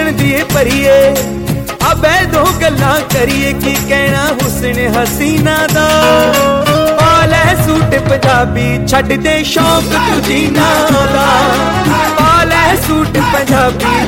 दी भरीए अबे दो गल्लां करिए की कहना हुस्न हसीना दा पाले सूट पंजाबी छड्ड दे शौक तू जीना दा पाले सूट पंजाबी